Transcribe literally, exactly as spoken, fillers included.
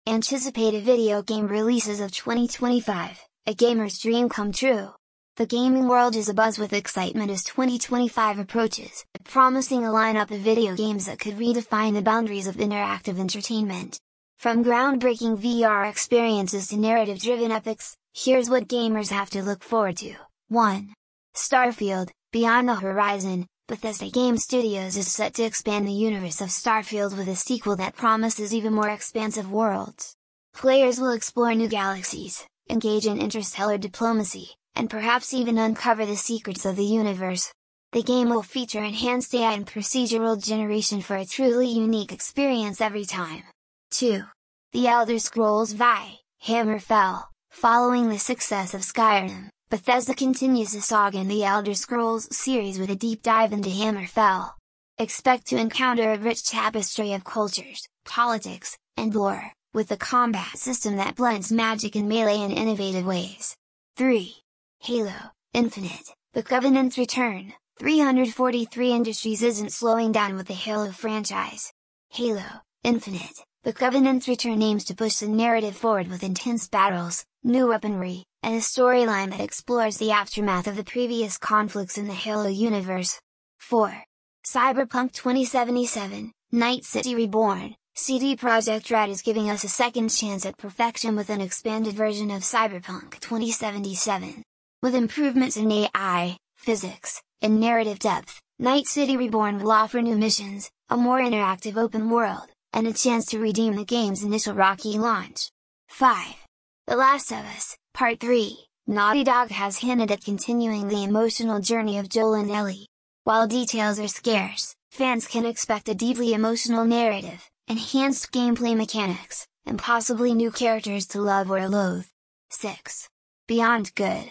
Anticipated video game releases of twenty twenty-five, a gamer's dream come true. The gaming world is abuzz with excitement as twenty twenty-five approaches, promising a lineup of video games that could redefine the boundaries of interactive entertainment. From groundbreaking V R experiences to narrative-driven epics, here's what gamers have to look forward to. one. Starfield, Beyond the Horizon. Bethesda Game Studios is set to expand the universe of Starfield with a sequel that promises even more expansive worlds. Players will explore new galaxies, engage in interstellar diplomacy, and perhaps even uncover the secrets of the universe. The game will feature enhanced A I and procedural generation for a truly unique experience every time. two. The Elder Scrolls V, Hammerfell. Following the success of Skyrim, Bethesda continues the saga in the Elder Scrolls series with a deep dive into Hammerfell. Expect to encounter a rich tapestry of cultures, politics, and lore, with a combat system that blends magic and melee in innovative ways. three. Halo Infinite, The Covenant's Return. three forty-three Industries isn't slowing down with the Halo franchise. Halo Infinite, The Covenant's Return aims to push the narrative forward with intense battles, new weaponry, and a storyline that explores the aftermath of the previous conflicts in the Halo universe. four. Cyberpunk twenty seventy-seven, Night City Reborn. C D Projekt Red is giving us a second chance at perfection with an expanded version of Cyberpunk twenty seventy-seven. With improvements in A I, physics, and narrative depth, Night City Reborn will offer new missions, a more interactive open world, and a chance to redeem the game's initial rocky launch. five. The Last of Us, Part three, Naughty Dog has hinted at continuing the emotional journey of Joel and Ellie. While details are scarce, fans can expect a deeply emotional narrative, enhanced gameplay mechanics, and possibly new characters to love or loathe. six. Beyond Good,